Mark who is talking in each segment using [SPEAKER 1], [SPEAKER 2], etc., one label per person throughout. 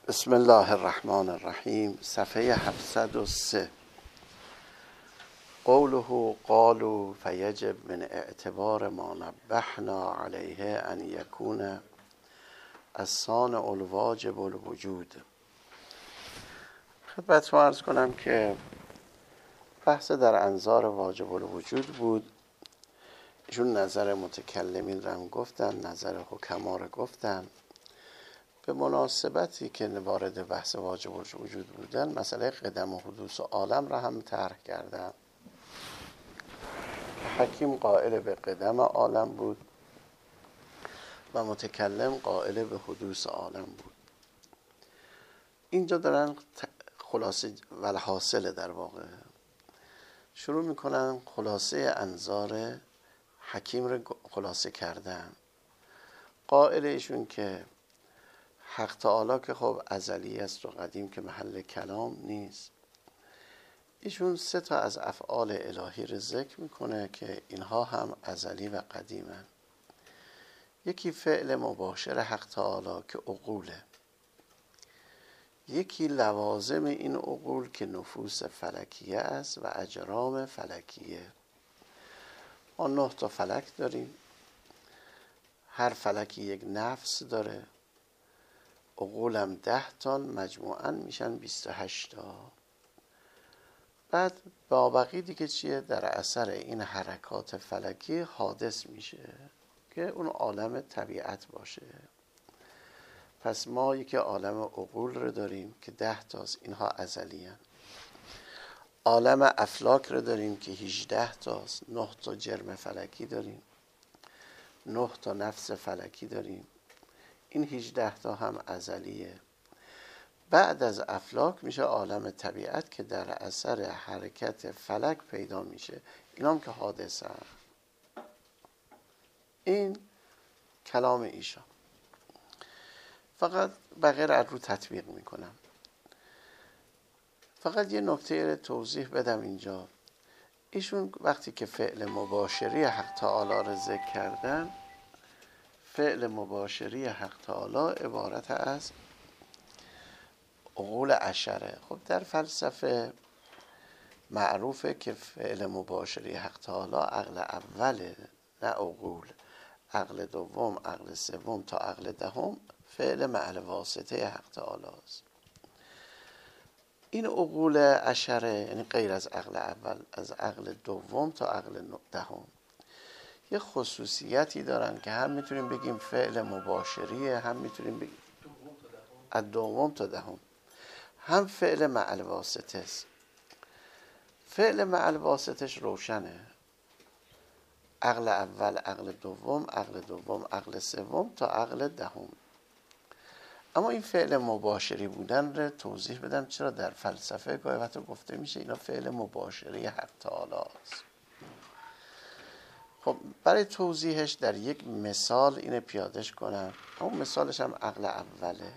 [SPEAKER 1] بسم الله الرحمن الرحیم. صفحه 703. قوله قالوا فیجب من اعتبار ما نبهنا علیه ان یکون الصانع الواجب الوجود. خدمتتون عرض کنم که بحث در انظار واجب الوجود بود. ایشون نظر متکلمین رو هم گفتن، نظر حکما رو گفتن. به مناسبتی که وارد بحث واجب الوجود بودن، مسئله قدم و حدوث و عالم را هم طرح کردن. حکیم قائل به قدم عالم بود و متکلم قائل به حدوث عالم بود. اینجا دارن خلاصه و حاصل در واقع شروع میکنن خلاصه انظار حکیم رو خلاصه کردن. قائل ایشون که حق تعالی که خب ازلی است و قدیم که محل کلام نیست. ایشون 3 تا از افعال الهی رو ذکر میکنه که اینها هم ازلی و قدیمن. یکی فعل مباشر حق تعالی که عقوله، یکی لوازم این عقول که نفوس فلکیه است و اجرام فلکیه. ما 9 تا فلک داریم، هر فلکی یک نفس داره. عقولم 10 تا، مجموعاً میشن 28 تا. بعد بابقی دیگه چیه؟ در اثر این حرکات فلکی حادث میشه که اون عالم طبیعت باشه. پس ما یک عالم عقول رو داریم که 10 تاست، اینها ازلی هن. عالم افلاک رو داریم که 18 تاست، 9 تا جرم فلکی داریم، 9 تا نفس فلکی داریم. این 18 تا هم ازلیه. بعد از افلاک میشه عالم طبیعت که در اثر حرکت فلک پیدا میشه. اینا هم که حادثه هم. این کلام ایشان. فقط بقیه رو تطبیق میکنم. فقط یه نکته توضیح بدم اینجا. ایشون وقتی که فعل مباشری حق تعالی رو ذکر کردن، فعل مباشری حق تعالی عبارت از عقول عشره. خب در فلسفه معروفه که فعل مباشری حق تعالی عقل اوله، نه عقول. عقل دوم، عقل سوم تا عقل دهم فعل مع واسطه حق تعالی است. این عقول عشره یعنی غیر از عقل اول، از عقل دوم تا عقل دهم، یه خصوصیتی دارن که هم میتونیم بگیم فعل مباشریه، هم میتونیم بگیم از دوم تا دهم، هم فعل مع الواسطه است. فعل مع الواسطهش روشنه. عقل اول، عقل دوم، عقل دوم، عقل سوم تا عقل دهم. اما این فعل مباشری بودن رو توضیح بدم چرا در فلسفه گاهی وقتا گفته میشه اینا فعل مباشری حق تعالی است. خب برای توضیحش در یک مثال اینه پیادش کنم. اون مثالش هم عقل اوله.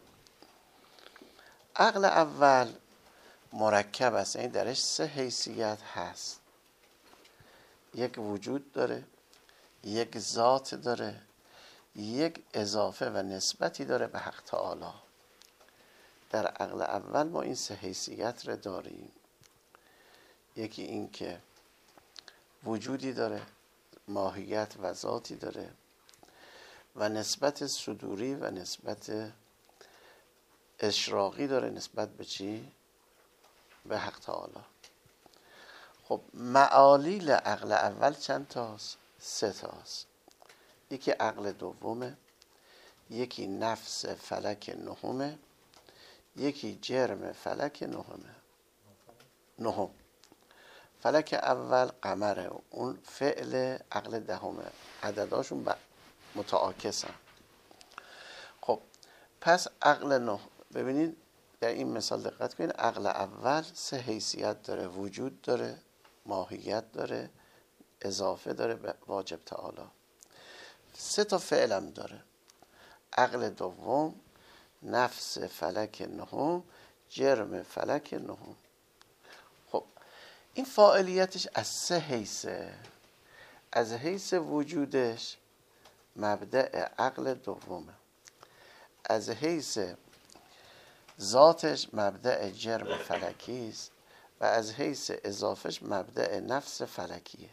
[SPEAKER 1] عقل اول مرکب است، یعنی درش 3 حیثیت هست. یک وجود داره، یک ذات داره، یک اضافه و نسبتی داره به حق تعالی. در عقل اول ما این 3 حیثیت رو داریم. یکی این که وجودی داره، ماهیت و ذاتی داره و نسبت صدوری و نسبت اشراقی داره. نسبت به چی؟ به حق تعالی. خب معالیل عقل اول چند تاست؟ 3 تاست. یکی عقل دومه، یکی نفس فلک نهمه، یکی جرم فلک نهم. فلک اول قمره، اون فعل عقل دهمه، عدداشون متعاکسن. خب پس عقل نه، ببینید در این مثال دقت کنید. عقل اول 3 حیثیت داره، وجود داره، ماهیت داره، اضافه داره به واجب تعالی. 3 تا فعلم داره. عقل دوم نفس فلک نهم، جرم فلک نهم. خب این فاعلیتش از 3 حیثه. از حیث وجودش مبدأ عقل دومه، از حیث ذاتش مبدأ جرم فلکی است و از حیث اضافش مبدأ نفس فلکیه.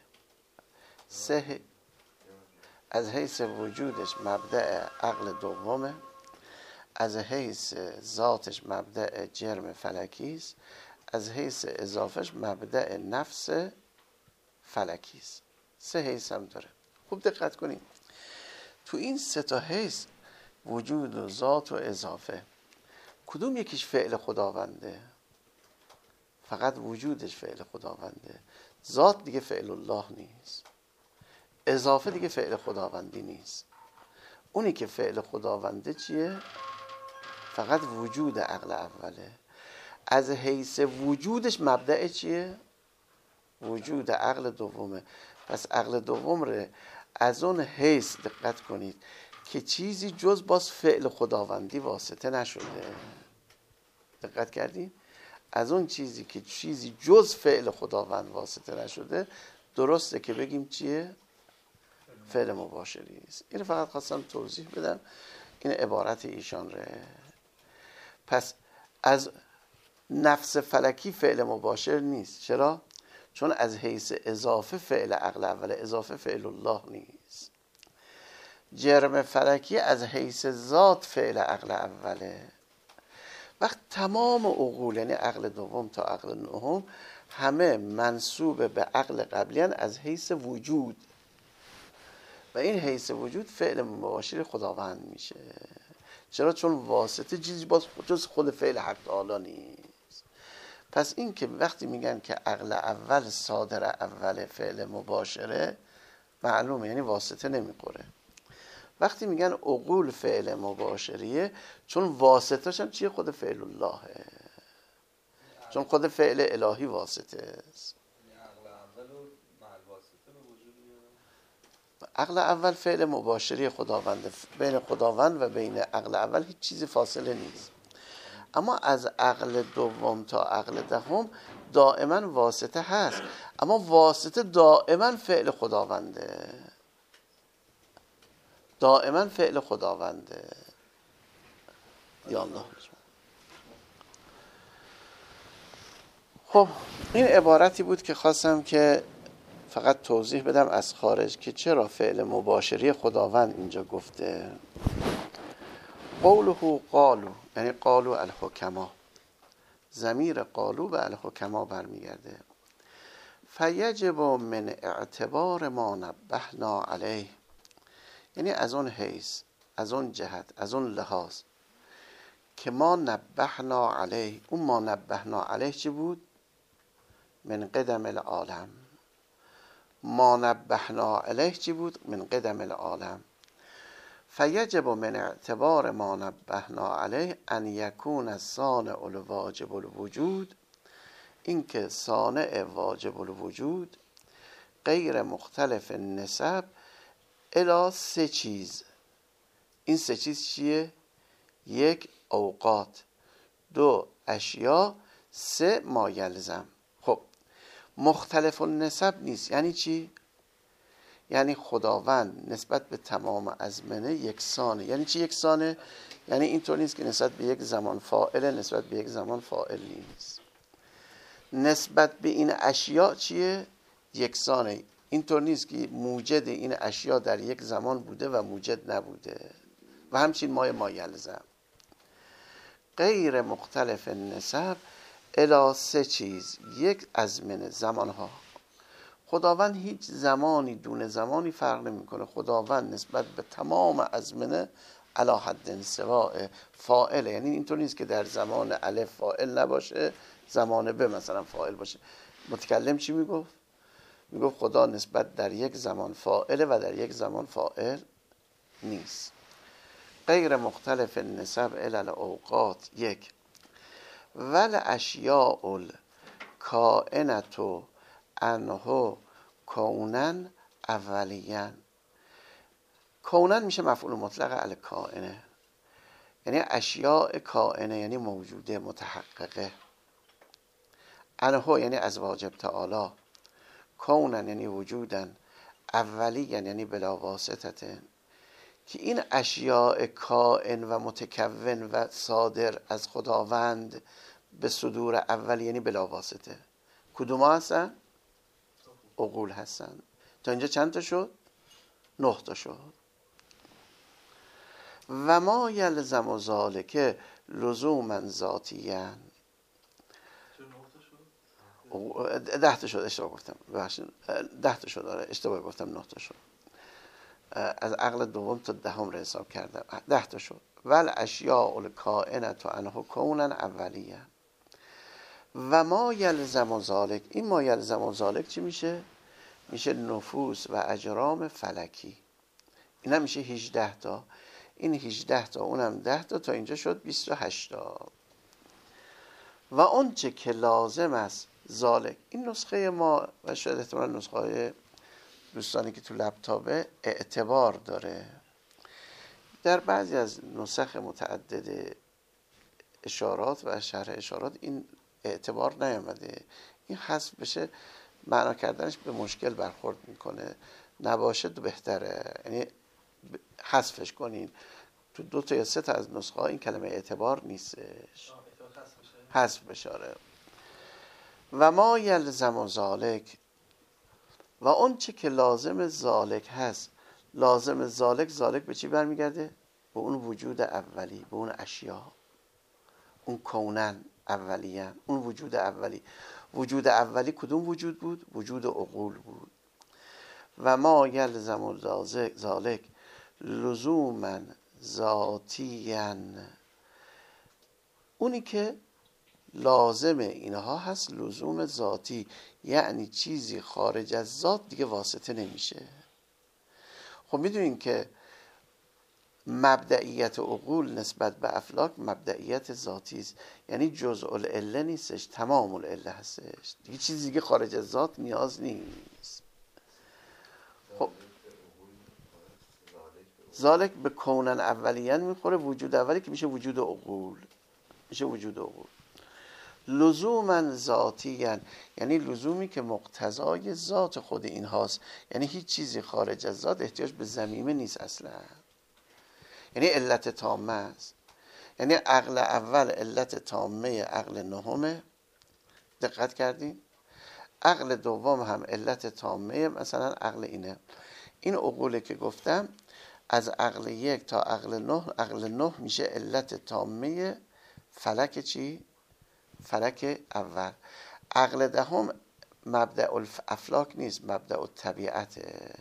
[SPEAKER 1] سه، از حیث وجودش مبدأ عقل دومه، از حیث ذاتش مبدأ جرم فلکی است، از حیث اضافش مبدأ نفس فلکی است. سه حیث هم داره. خوب دقت کنید تو این سه تا حیث، وجود و ذات و اضافه، کدوم یکیش فعل خداونده؟ فقط وجودش فعل خداونده. ذات دیگه فعل الله نیست، اضافه دیگه فعل خداوندی نیست. اونی که فعل خداونده چیه؟ فقط وجود عقل اوله. از حیث وجودش مبدأ چیه؟ وجود عقل دومه. پس عقل دوم ره از اون حیث دقت کنید که چیزی جز باز فعل خداوندی واسطه نشده. دقت کردین؟ از اون چیزی که چیزی جز فعل خداوند واسطه نشده، درسته که بگیم چیه؟ فعل مباشری است. این فقط خواستم توضیح بدم، این عبارت ایشان ره. پس از نفس فلکی فعل مباشر نیست. چرا؟ چون از حیث اضافه فعل عقل اوله، اضافه فعل الله نیست. جرم فلکی از حیث ذات فعل عقل اوله. وقت تمام عقول، یعنی عقل دوم تا عقل نهم، همه منسوب به عقل قبلیان از حیث وجود، و این حیث وجود فعل مباشر خداوند میشه. چرا؟ چون واسطه چیزی باز جز خود فعل حق تعالی نیست. پس این که وقتی میگن که عقل اول صادر اول فعل مباشره، معلومه یعنی واسطه نمیخوره. وقتی میگن عقول فعل مباشریه، چون واسطه‌ش هم چیه؟ خود فعل اللهه، چون خود فعل الهی واسطه است. عقل اول فعل مباشری خداونده، بین خداوند و بین عقل اول هیچ چیزی فاصله نیست. اما از عقل دوم تا عقل دهم دائما واسطه هست، اما واسطه دائما فعل خداونده، دائما فعل خداونده. یا الله. خب این عبارتی بود که خواستم که فقط توضیح بدم از خارج که چرا فعل مباشری خداوند اینجا گفته. قوله قالو، یعنی قالو الحکما، ضمیر قالو به الحکما برمیگرده. فیجب من اعتبار ما نبهنا علیه، یعنی از اون حیث، از اون جهت، از اون لحاظ که ما نبهنا علیه. اون ما نبهنا علیه چی بود؟ من قدم العالم. ما نبهنا علیه چی بود؟ من قدم العالم. فیجب من اعتبار ما نبهنا علیه ان یکون الصانع الواجب الوجود، این که صانع واجب الوجود غیر مختلف نسب الی سه چیز. این سه چیز چیه؟ یک، اوقات، دو، اشیا، سه، ما یلزم. خب مختلف النسب نیست یعنی چی؟ یعنی خداوند نسبت به تمام ازمنه یکسانه. یعنی چی یکسانه؟ یعنی اینطور نیست که نسبت به یک زمان فاعله، نسبت به یک زمان فاعل نیست. نسبت به این اشیاء چیه؟ یکسانه. اینطور نیست که موجد این اشیاء در یک زمان بوده و موجد نبوده. و همچنین ما یلزم. غیر مختلف نسب الی سه چیز، یک، ازمنه، زمانها. خداوند هیچ زمانی دون زمانی فرق نمیکنه. خداوند نسبت به تمام ازمنه علی حد سواء فاعله. یعنی اینطور نیست که در زمان الف فاعل نباشه، زمان ب مثلا فاعل باشه. متکلم چی میگفت؟ میگفت خدا نسبت در یک زمان فاعله و در یک زمان فاعل نیست. غیر مختلف النسب الی الاوقات، یک، ول اشیاء الکائنة انه کونن اولیان. کونن میشه مفعول مطلق علی کائنه، یعنی اشیاء کائنه، یعنی موجوده، متحققه. انه یعنی از واجب تعالی، کونن یعنی وجودن، اولیان یعنی بلا واسطه، که این اشیاء کائن و متکون و صادر از خداوند به صدور اول یعنی بلا واسطه کدوم ها هستن؟ عقول هستن. تا اینجا چند تا شد؟ 9 تا شد. و ما یلزم ذالک لزوما ذاتیاً 10 تا شد، اشتباه گفتم، ببخشید 10 تا شد، آره اشتباه گفتم 9 تا شد، از عقل دوم تا دهم رو حساب کردم، 10 تا شد. ول اشیاء الکائنه عنه کونا اولیه و ما یلزم ذالک. این ما یلزم ذالک چی میشه؟ میشه نفوس و اجرام فلکی. این هم میشه 18 تا، این 18 تا اونم 10 تا، تا اینجا شد 28 تا. و اون چه که لازم است ذالک. این نسخه ما و شاید احتمال نسخه های دوستانی که تو لپتاپه اعتبار داره، در بعضی از نسخ متعدد اشارات و شرح اشارات این اعتبار نیامده. این حذف بشه معنا کردنش به مشکل برخورد میکنه، نباشه تو بهتره، یعنی حذفش کنین. تو 2 تا یا 3 تا از نسخه ها این کلمه اعتبار نیستش، حذف بشه. و ما یلزم ذالک و اون چه که لازم ذالک هست. لازم ذالک به چی برمیگرده؟ به اون وجود اولی، به اون اشیا، اون کونن اولیه، اون وجود اولی. وجود اولی کدوم وجود بود؟ وجود عقول بود. و ما یلزم ذالک لزوما ذاتیاً. اونی که لازم اینها هست لزوم ذاتی، یعنی چیزی خارج از ذات دیگه واسطه نمیشه. خب میدونین که مبدئیت عقول نسبت به افلاک مبدئیت ذاتی است، یعنی جزء العله نیستش، تمام العله هستش، دیگه چیزی دیگه خارج از ذات نیاز نیست. خب ذالک به کونن اولیان میخوره، وجود اولی که میشه وجود عقول، میشه وجود عقول. لزوما ذاتیاً یعنی لزومی که مقتضای ذات خود این هاست، یعنی هیچ چیزی خارج از ذات احتیاج به ضمیمه نیست اصلا، یعنی علت تامه است. یعنی عقل اول علت تامه عقل نهمه، دقت کردین؟ عقل دوم هم علت تامه مثلا عقل اینه. این عقوله که گفتم از عقل 1 تا عقل 9 میشه علت تامه فلک چی؟ فلک اول. عقل دهم مبدأ الافلاک نیست، مبدأ الطبیعته.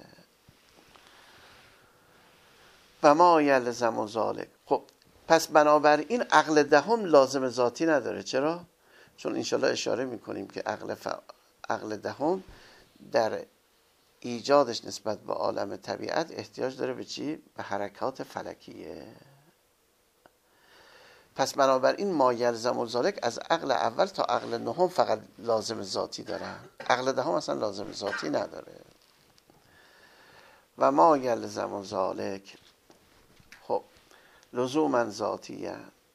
[SPEAKER 1] و ما یلزم ذالک. خب پس بنابراین عقل دهم لازم ذاتی نداره. چرا؟ چون انشالله اشاره میکنیم که عقل دهم در ایجادش نسبت به عالم طبیعت احتیاج داره به چی؟ به حرکات فلکیه. پس بنابراین ما یلزم ذالک از عقل اول تا عقل نهم فقط لازم ذاتی دارن، عقل دهم اصلا لازم ذاتی نداره. و ما یلزم ذالک خب لزوما ذاتیه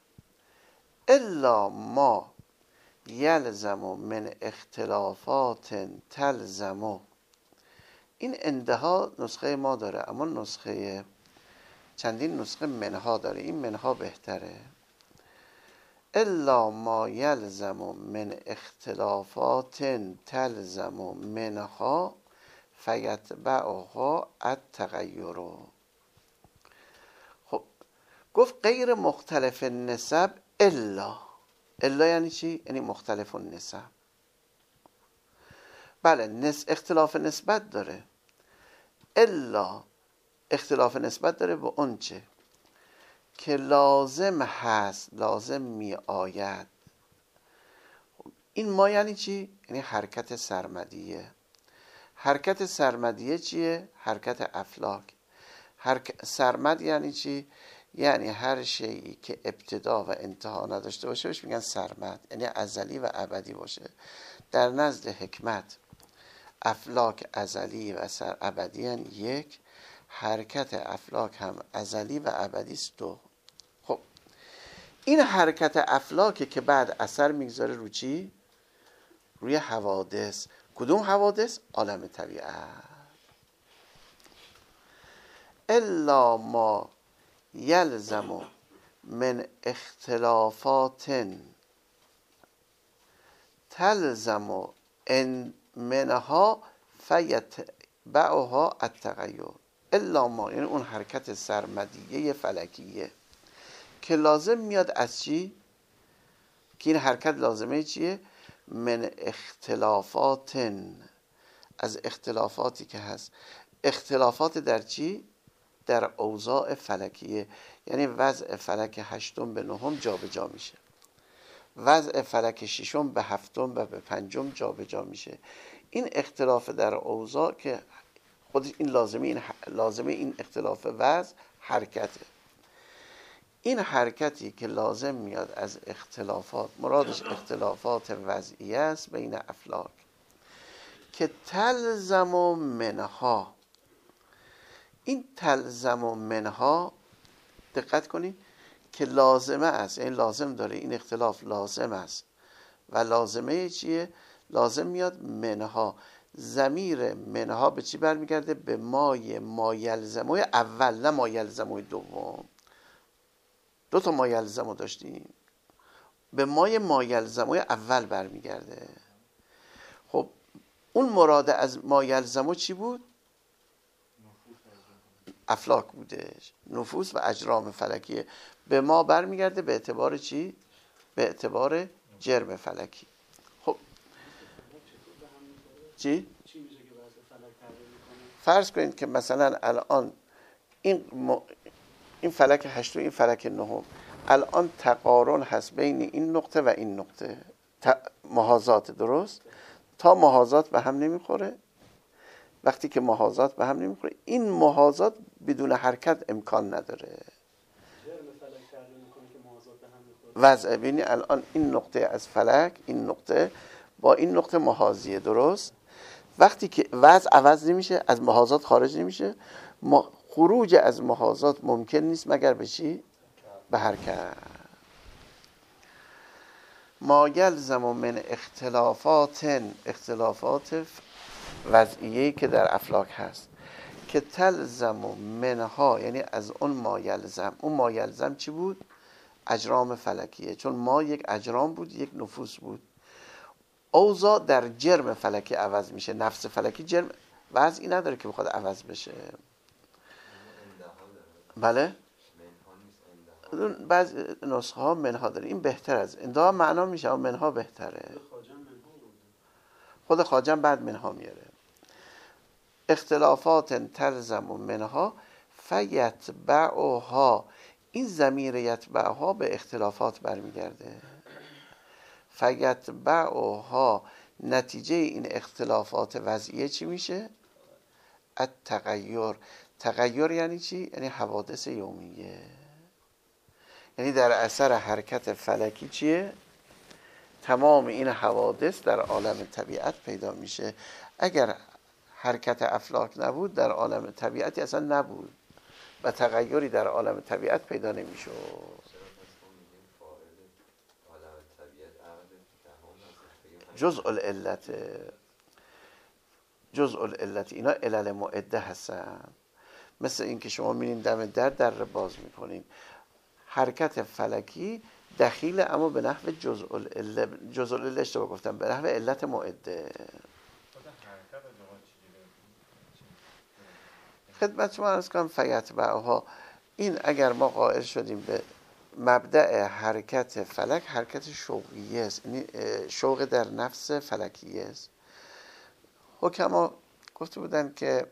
[SPEAKER 1] الا ما یلزم من اختلافات تلزم. این انتها نسخه ما داره، اما نسخه چندین نسخه منها داره، این منها بهتره. الا ما یلزم من اختلافات تلزم منها فیتبعها التغیر. خب گفت غیر مختلف النسب الا یعنی چی؟ یعنی مختلف النسب. بله اختلاف نسبت داره، الا اختلاف نسبت داره به اون چه که لازم هست، لازم می آید. این ما یعنی چی؟ یعنی حرکت سرمدیه. حرکت سرمدیه چیه؟ حرکت افلاک. سرمد یعنی چی؟ یعنی هر شیئی که ابتدا و انتها نداشته باشه بهش میگن سرمد، یعنی ازلی و ابدی باشه. در نزد حکمت افلاک ازلی و ابدی هن 1، حرکت افلاک هم ازلی و ابدی است 2. خب این حرکت افلاکه که بعد اثر میگذاره رو چی؟ روی حوادث. کدوم حوادث؟ عالم طبیعت. الا ما یلزم من اختلافات تلزم ان منها فیتبعها التغیر. الا ما یعنی اون حرکت سرمدیه فلکیه که لازم میاد از چی؟ که این حرکت لازمه چیه؟ من اختلافات، از اختلافاتی که هست. اختلافات در چی؟ در اوضاع فلکیه، یعنی وضع فلک هشتم به نهم جا به جا میشه، وضع فلک ششم به هفتم و به پنجم جا به جا میشه. این اختلاف در اوضاع که خودش این لازمه این اختلاف وضع حرکته. این حرکتی که لازم میاد از اختلافات، مرادش اختلافات وضعیه است بین افلاک، که تلزم منها، این تلزم منها دقت کنید که لازمه است، یعنی لازم داره، این اختلاف لازم است و لازمه چیه؟ لازم میاد منها. ضمیر منها به چی برمیگرده؟ به ما یلزموی اول، نه ما یلزموی دوم. دو تا ما یلزمو داشتیم، به ما یلزموی اول برمیگرده. خب اون مراد از ما یلزمو چی بود؟ افلاک بودش، نفوس و اجرام فلکیه. به ما برمیگرده به اعتبار چی؟ به اعتبار جرم فلکی. خب چی؟ فرض کنید که مثلا الان این فلک هشت و این فلک نهم الان تقارن هست بین این نقطه و این نقطه، محاذات، درست؟ تا محاذات به هم نمیخوره. وقتی که محاذات به هم نمیخوره، این محاذات بدون حرکت امکان نداره. وضع بینی الان این نقطه از فلک، این نقطه با این نقطه محاذیه، درست؟ وقتی که وضع عوض نمیشه، از محاذات خارج نمیشه، خروج از محاذات ممکن نیست مگر به چی؟ به حرکت. ما یلزم من اختلافات وضعیه‌ای که در افلاک هست، که تلزم منها یعنی از اون ما یلزم. اون ما یلزم چی بود؟ اجرام فلکیه، چون ما یک اجرام بود، یک نفوس بود. اوضاع در جرم فلکی عوض میشه، نفس فلکی جرم وضعی نداره که بخواد عوض بشه. بله؟ بعض نسخه ها منها داره، این بهتر از اندها معنا میشه، اما منها بهتره. خود خواجه بعد منها میاره. اختلافات تلزم منها فیتبعها، این ضمیر یتبعها به اختلافات برمیگرده. فیتبعها نتیجه این اختلافات وضعیه چی میشه؟ التغیر. تغییر یعنی چی؟ یعنی حوادث یومیه، یعنی در اثر حرکت فلکی چیه؟ تمام این حوادث در عالم طبیعت پیدا میشه. اگر حرکت افلاک نبود، در عالم طبیعتی اصلا نبود و تغییری در عالم طبیعت پیدا نمیشه. جزء العلت، اینا علل معده هستن. مثل این که شما میرین دم در باز میکنین، حرکت فلکی دخیل، اما به نحو جزء العله اشتباه گفتم، به نحو علت معده. خدمت شما عرض کنم فیتبعها، این اگر ما قائل شدیم به مبدأ حرکت فلک، حرکت شوقیه است، یعنی شوق در نفس فلکیه است. حکما گفته بودن که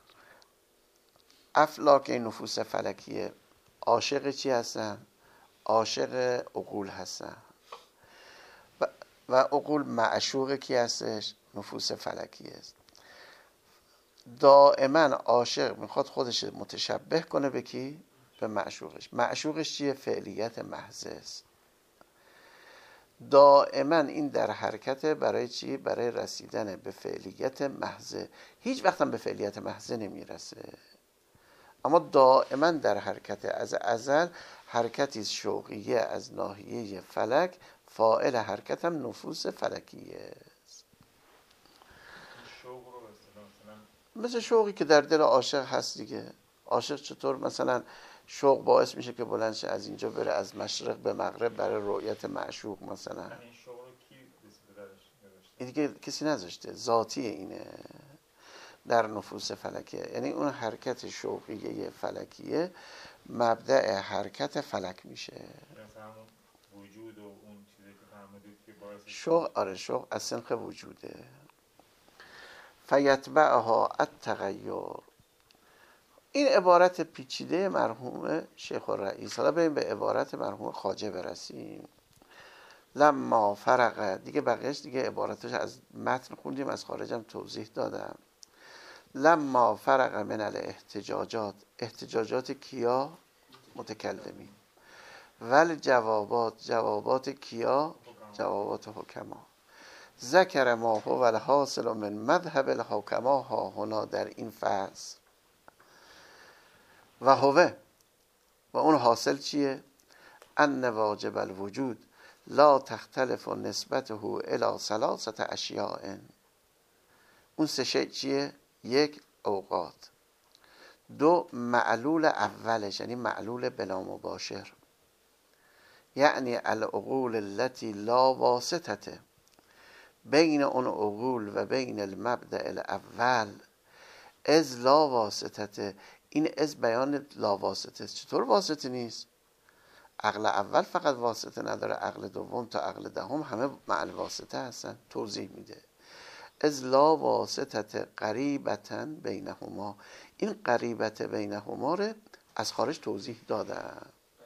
[SPEAKER 1] افلاک این نفوس فلکیه عاشق چی هستن؟ عاشق عقول هستن و عقول معشوق کی هستش؟ نفوس فلکی است. دائما عاشق میخواد خودش متشبه کنه به کی؟ به معشوقش. معشوقش چیه؟ فعلیت محضه است. دائما این در حرکت برای چی؟ برای رسیدن به فعلیت محضه. هیچ وقت هم به فعلیت محضه نمیرسه، اما دائما در حرکت. از ازل حرکتی شوقیه از ناحیه فلک، فاعل حرکت هم نفوس فلکیه است. مثل شوقی که در دل عاشق هست دیگه. عاشق چطور مثلا شوق باعث میشه که بلند شه از اینجا بره از مشرق به مغرب برای رؤیت معشوق مثلا.
[SPEAKER 2] این شوق رو کی درش نوشته؟
[SPEAKER 1] این دیگه کسی نذاشته، ذاتی اینه در نفوس فلکیه. یعنی اون حرکت شوقیه فلکیه مبدأ حرکت فلک میشه.
[SPEAKER 2] مثلا همون وجود و اون چیزی که فهمیدید که باعث
[SPEAKER 1] شوق، آره شوق از سنخ وجوده. فیتبعها التغیر. این عبارت پیچیده مرحوم شیخ الرئیس. حالا بریم به عبارت مرحوم خواجه برسیم. لما فرق، دیگه بقیهش دیگه عبارتش از متن خوندیم، از خارجم توضیح دادم. لما فرق من الاحتجاجات، احتجاجات کیا؟ متکلمین. ول جوابات، جوابات کیا؟ جوابات حکما. ذکر ما هو الحاصل من مذهب الحکما ها هنا در این فصل. و هوه، و اون حاصل چیه؟ ان واجب الوجود لا تختلف نسبته الى ثلاثه اشیاء. اون سه شی چیه؟ یک، اوقات. دو، معلول اولش یعنی معلول بلا مباشر، یعنی العقول التي لا واسطه بین اون عقول و بین المبدأ الاول از لا واسطه. این از بیان لا واسطه. چطور واسطه نیست؟ عقل اول فقط واسطه نداره، عقل دوم تا عقل دهم همه معنی واسطه هستن. توضیح میده از لا واسطه قریبتا بینهما. این قریبت بینهما رو از خارج توضیح دادم.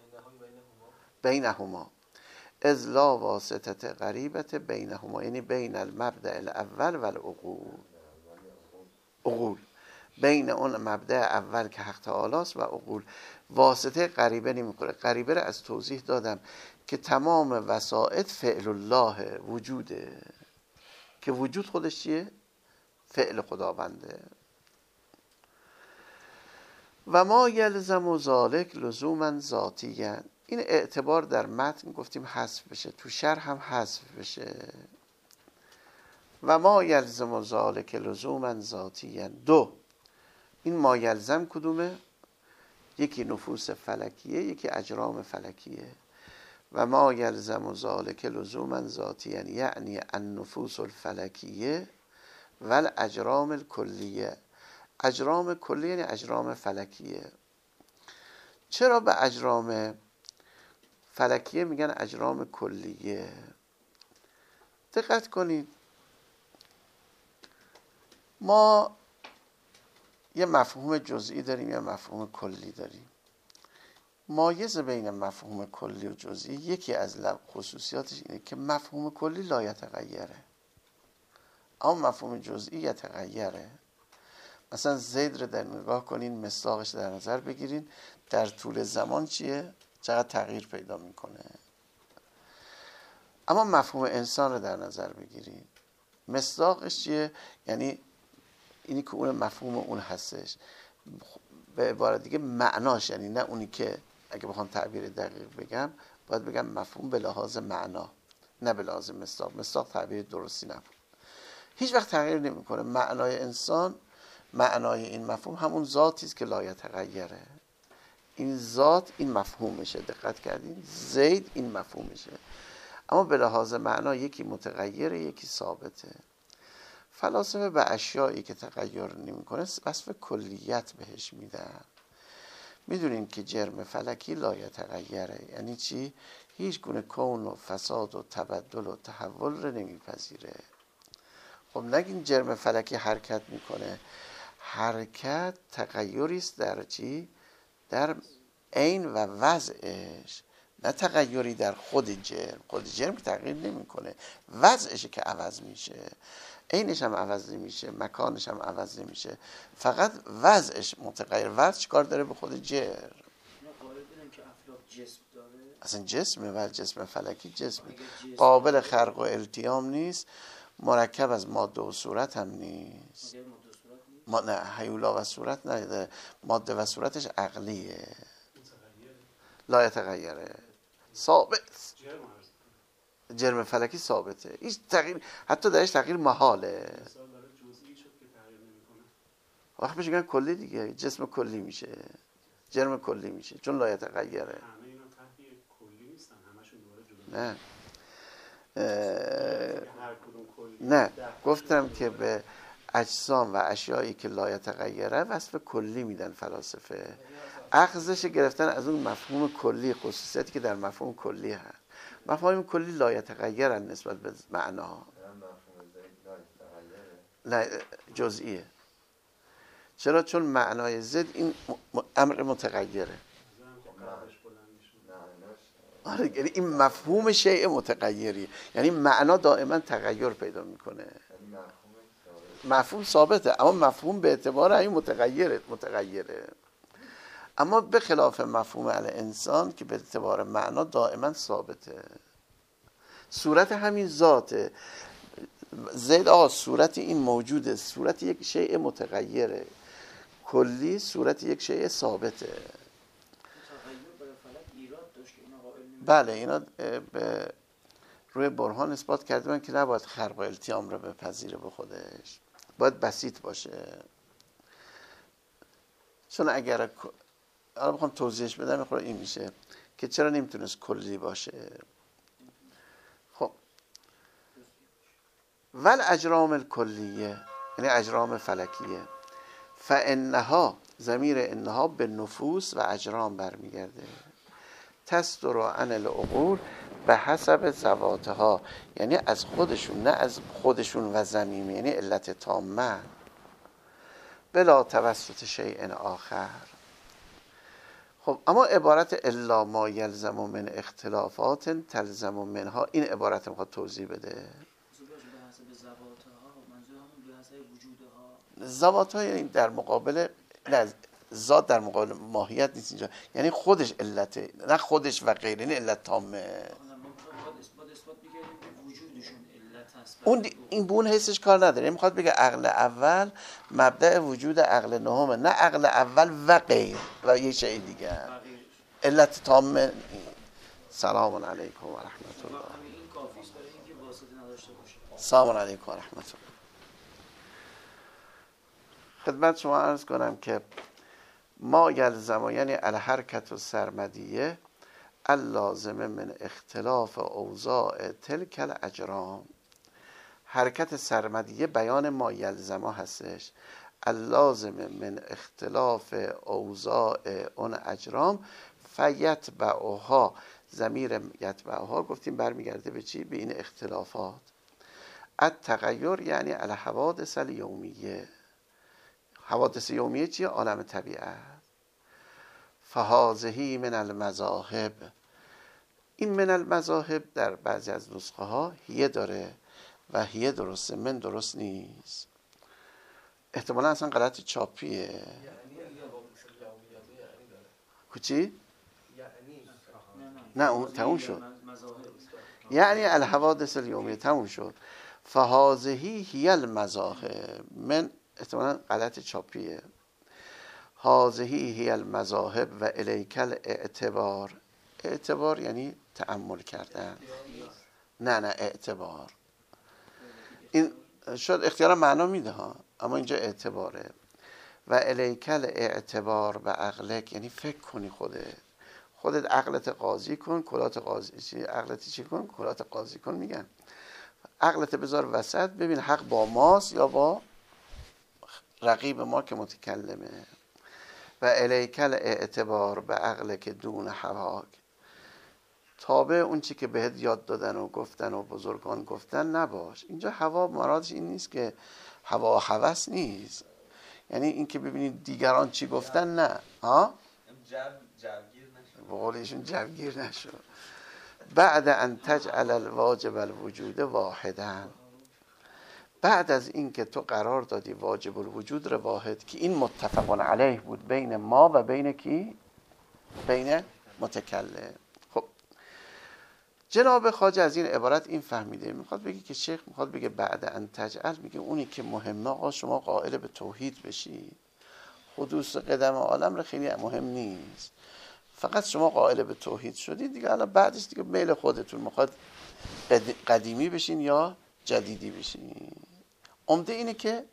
[SPEAKER 1] بینهما از لا واسطه قریبت بینهما، یعنی بین المبدأ الاول و العقول. عقول بین اون مبدأ اول که حق تعالی است و عقول واسطه غریبه نمیکنه. غریبه رو از توضیح دادم که تمام وسائط فعل الله وجوده، که وجود خودش چیه؟ فعل خداونده. و ما یلزم ذالک لزوما ذاتیا. این اعتبار در متن گفتیم حذف بشه، تو شرح هم حذف بشه. و ما یلزم ذالک لزوما ذاتیا. دو، این ما یلزم کدومه؟ یکی نفوس فلکیه، یکی اجرام فلکیه. و ما یلزم ذالک لزوما ذاتیا یعنی النفوس الفلکیه و الاجرام الکلیه. اجرام کلیه یعنی اجرام فلکیه. چرا به اجرام فلکیه میگن اجرام کلیه؟ دقت کنید، ما یه مفهوم جزئی داریم، یه مفهوم کلی داریم. مایز بین مفهوم کلی و جزئی یکی از خصوصیاتش اینه که مفهوم کلی لا یتغیره، اما مفهوم جزئی یتغیره. مثلا زید رو در نگاه کنین، مصداقش در نظر بگیرین، در طول زمان چیه؟ چقدر تغییر پیدا میکنه. اما مفهوم انسان رو در نظر بگیرین، مصداقش چیه؟ یعنی اینی که اون مفهوم اون هستش. به عبارت دیگه معناش، یعنی نه اونی که اگه بخوام تعبیر دقیق بگم باید بگم مفهوم به لحاظ معنا نه به لحاظ مصداق. مصداق تعبیر درستی نبود. هیچ وقت تغییر نمیکنه. معنای انسان، معنای این مفهوم همون ذاتی است که لا یتغیره. این ذات این مفهومشه. دقت کردین؟ زید این مفهومشه، اما به لحاظ معنا یکی متغیره یکی ثابته. فلاسفه به اشیایی که تغییر نمیکنه وصف کلیت بهش میدن. میدونین که جرم فلکی لا یتغیره یعنی چی؟ هیچ گونه کون و فساد و تبدل و تحول رو نمیپذیره. خب نگین جرم فلکی حرکت میکنه. حرکت تغییری است در چی؟ در عین و وضعش، نه تغییری در خود جرم. خود جرم که تغییر نمیکنه، وضعشه که عوض میشه. عینش هم عوض نمیشه، مکانش هم عوض نمیشه، فقط وضعش متغیر. وضع چیکار داره به خود جرم؟ اصلا جسمه، ولی جسم فلکی جسمه، قابل خرق و التیام نیست، مرکب از ماده و صورت هم نیست. نه هیولا و صورت نداره، ماده و صورتش عقلیه، لا یتغیره، ثابت. جرم فلکی ثابته، هیچ تغییر، حتی درش تغییر محاله. وقت بهش میگن کلی دیگه، جسم کلی میشه، جرم کلی میشه، چون لا یتغیره.
[SPEAKER 3] همه اینا تحت کلی نیستن، همشون دوباره جدا.
[SPEAKER 1] نه
[SPEAKER 3] هر کدوم کلی.
[SPEAKER 1] نه گفتم که به اجسام و اشیایی که لا یتغیره وصف کلی میدن فلاسفه، اخذش گرفتن از اون مفهوم کلی، خصوصیتی که در مفهوم کلی هست. مفاهیم کلی لا یتغیرن نسبت به معنا، نه جزئیه. چرا؟ چون معنای ضد این امر متغیره. آره یعنی این مفهوم شیء متغیری، یعنی معنا دائما تغییر پیدا میکنه. مفهوم ثابته اما مفهوم به اعتبار این متغیره. اما به خلاف مفهوم الانسان که به اعتبار معنا دائما ثابته. صورت همین ذاته. زید صورت این موجوده، صورت یک شیء متغیره. کلی صورت یک شیء ثابته. بله اینا به روی برهان اثبات کردن که نباید خرق و التیام را بپذیره به خودش، باید بسیط باشه. چون اگر حالا بخوام توضیحش بدم میخوره این میشه که چرا نمیتونست کلی باشه. خب ول اجرام الکلیه یعنی اجرام فلکیه، فانها ضمیر انها به نفوس و اجرام برمیگرده، تصدر عن العقول به حسب ذواتها، یعنی از خودشون، نه از خودشون و ضمیم، یعنی علت تامه، بلا توسط شیء آخر. خب اما عبارت الا ما یلزم من اختلافات تلزم منها، این عبارت میخواد توضیح بده. ذواتها یعنی در مقابل، نه ذات در مقابل ماهیت نیست اینجا، یعنی خودش علته، نه خودش و غیره، یعنی علت تامه. اون این بون حسش کار نداره، میخواد بگه عقل اول مبدأ وجود عقل نهمه، نه عقل اول و غیر و یه شیء دیگه علت تامه. سلام علیکم و رحمت الله. سلام علیکم و رحمت الله. خدمت شما عرض کنم که ما یلزم یعنی الحرکت و سرمدیه اللازم من اختلاف اوضاع تلک الاجرام. حرکت سرمدیه بیان ما یلزمه هستش، اللازم من اختلاف اوضاع اون اجرام، فیتبعها، ضمیر یتبعها گفتیم برمیگرده به چی؟ به این اختلافات. التغیر یعنی الحوادث الیومیه. حوادث یومیه چیه؟ عالم طبیعت. فهذه من المذاهب، این من المذاهب در بعضی از نسخه ها هیه داره و هیه درسته، من درست نیست، احتمالا اصلا غلط چاپیه. چی؟ نه اون تموم شد، یعنی الحوادث الیومیه تموم شد. فهذه هی المذاهب، من احتمالا غلط چاپیه. هذه هی المذاهب و الیک الاعتبار. اعتبار یعنی تأمل کردن، نه اعتبار. این شاید اختیارا معنا میده ها، اما اینجا اعتباره. و الیک الاعتبار به عقلک، یعنی فکر کنی خودت عقلت قاضی کن، کلات قاضی چی، عقلت چی کن، کلات قاضی کن. میگن عقلت بذار وسط، ببین حق با ماست یا با رقیب ما که متکلمه. و الیکل اعتبار به عقل که دون هواک، تابع اون چی که بهت یاد دادن و گفتن و بزرگان گفتن نباش. اینجا هوا مرادش این نیست که هوا و هوس نیست، یعنی این که ببینید دیگران چی گفتن، نه ها جوگیر نشو، به قول ایشون جوگیر نشو. بعد ان تجعل الواجب الوجود واحدا، بعد از این که تو قرار دادی واجب الوجود رو واحد، که این متفق علیه بود بین ما و بین کی؟ بین متکلم. خب جناب خواجه از این عبارت این فهمیده، میخواد بگه که شیخ میخواد بگه بعد ان تجعل، میگه اونی که مهمه آقا شما قائل به توحید بشید، حدوث قدم عالم رو خیلی مهم نیست، فقط شما قائل به توحید شدید دیگه، الان بعدش دیگه میل خودتون، میخواد قدیمی بشین یا جدیدی بشین. عمده اینه که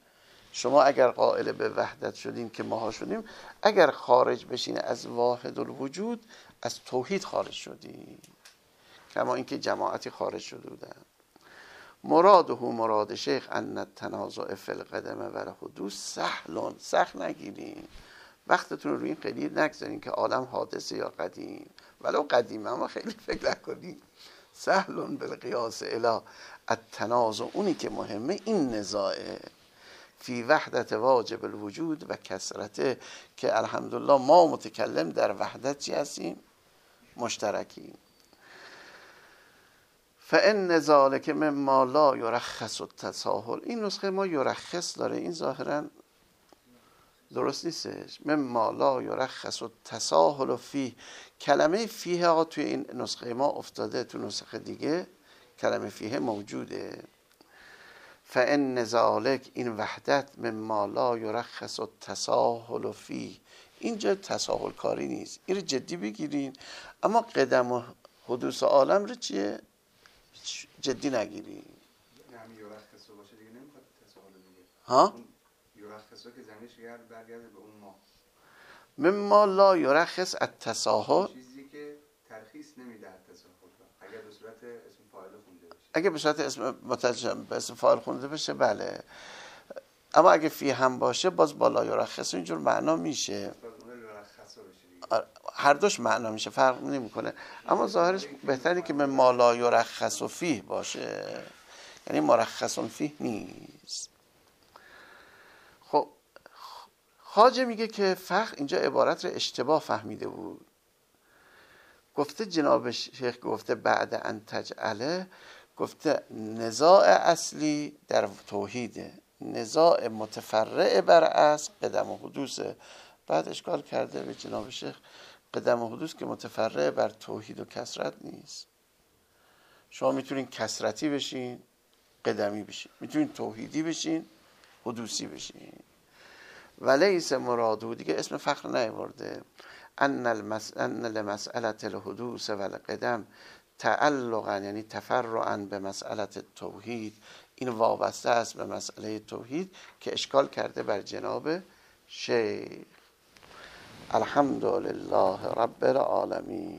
[SPEAKER 1] شما اگر قائل به وحدت شدین که ماها شدیم، اگر خارج بشین از واحد الوجود از توحید خارج شدین، کما اینکه جماعتی خارج شده بودن. مراده مراد شیخ ان التنازع فی القدم و الحدوث سهل، سخت نگیرین، وقتتون رو روی این خیلی نگذارین که عالم حادثه یا قدیم، ولو قدیمه اما خیلی فکر نکنین. سهل بالقیاس الی التنازع، اونی که مهمه این نزاعه فی وحدت واجب الوجود و کثرته، که الحمدلله ما متکلم در وحدت چی هستیم؟ مشترکیم. فان ذلک مما لا یرخص التساهل، این نسخه ما یرخص داره، این ظاهرا درست نیستش. مما لا یرخص التساهل فیه، کلمه فیه ها توی این نسخه ما افتاده، تو نسخه دیگه کلمه فیه موجوده. فان ذلک، این وحدت، مما لا یرخص التساهل فیه، اینجا تساهل کاری نیست، این رو جدی بگیرین، اما قدم و حدوث عالم رو چیه؟ جدی نگیرین.
[SPEAKER 4] یعنی یرخصو باشه دیگه نمیخواد تساهل دیگه.
[SPEAKER 1] ها؟
[SPEAKER 4] یرخصو که زمینش برگرده به اون ما.
[SPEAKER 1] مما لا یرخص التساهل،
[SPEAKER 4] چیزی که ترخیص نمیده تساهل را، اگر به صورت اسم فاعل خونده بشه.
[SPEAKER 1] اگه به صورت اسم مترجم به اسم فاعل خونده بشه بله، اما اگه فی هم باشه باز بالا یرخص اینجور معنا میشه. هر دوش معنا میشه، فرق نمیکنه، اما ظاهرش بهتره که مما لا یرخص فیه باشه، یعنی مرخص فیه نیست. خب خواجه میگه که فخر اینجا عبارت رو اشتباه فهمیده بود. گفته جناب شیخ گفته بعد ان تجعله، گفته نزاع اصلی در توحیده، نزاع متفرع بر اصل قدم و حدوثه. بعد اشکال کرده به جناب شیخ قدم و حدوث که متفرع بر توحید و کثرت نیست. شما میتونین کثرتی بشین قدمی بشین، میتونین توحیدی بشین حدوثی بشین. ولیس مرادو، دیگه اسم فخر نیاورده، ان لمسئله الحدوث و القدم تعلقا، یعنی تفرعا به مسئله توحید، این وابسته است به مسئله توحید که اشکال کرده بر جناب شیخ. الحمدلله رب العالمین.